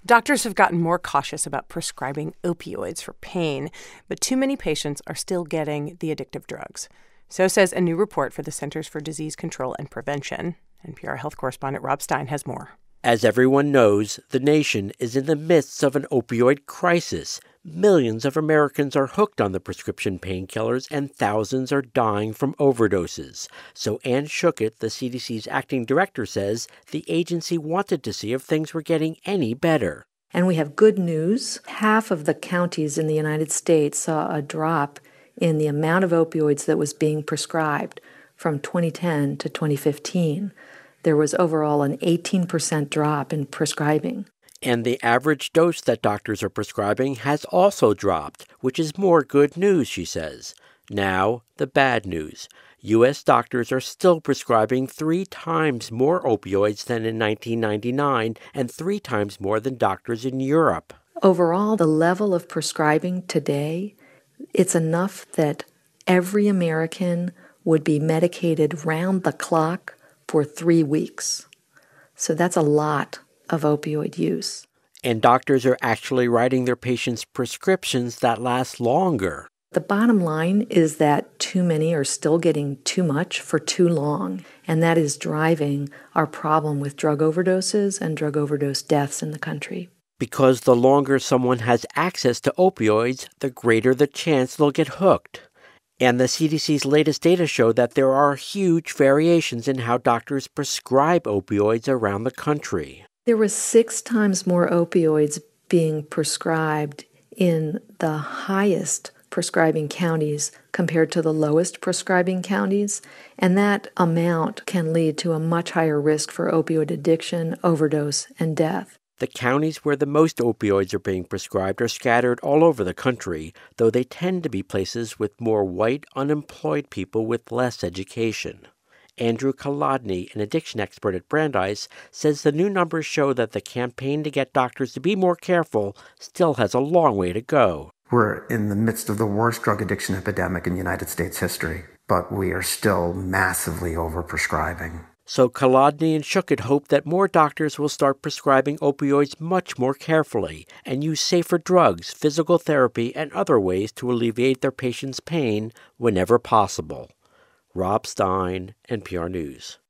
Doctors have gotten more cautious about prescribing opioids for pain, but too many patients are still getting the addictive drugs. So says a new report for the Centers for Disease Control and Prevention. NPR health correspondent Rob Stein has more. As everyone knows, the nation is in the midst of an opioid crisis. Millions of Americans are hooked on the prescription painkillers, and thousands are dying from overdoses. So Anne Schuchat, the CDC's acting director, says the agency wanted to see if things were getting any better. And we have good news. Half of the counties in the United States saw a drop in the amount of opioids that was being prescribed from 2010 to 2015. There was overall an 18% drop in prescribing. And the average dose that doctors are prescribing has also dropped, which is more good news, she says. Now, the bad news. U.S. doctors are still prescribing 3 times more opioids than in 1999 and 3 times more than doctors in Europe. Overall, the level of prescribing today, it's enough that every American would be medicated round the clock for 3 weeks. So that's a lot of opioid use. And doctors are actually writing their patients prescriptions that last longer. The bottom line is that too many are still getting too much for too long, and that is driving our problem with drug overdoses and drug overdose deaths in the country. Because the longer someone has access to opioids, the greater the chance they'll get hooked. And the CDC's latest data show that there are huge variations in how doctors prescribe opioids around the country. There was 6 times more opioids being prescribed in the highest prescribing counties compared to the lowest prescribing counties, and that amount can lead to a much higher risk for opioid addiction, overdose, and death. The counties where the most opioids are being prescribed are scattered all over the country, though they tend to be places with more white, unemployed people with less education. Andrew Kolodny, an addiction expert at Brandeis, says the new numbers show that the campaign to get doctors to be more careful still has a long way to go. We're in the midst of the worst drug addiction epidemic in United States history, but we are still massively overprescribing. So Kolodny and Schuchat hope that more doctors will start prescribing opioids much more carefully and use safer drugs, physical therapy, and other ways to alleviate their patients' pain whenever possible. Rob Stein, NPR News.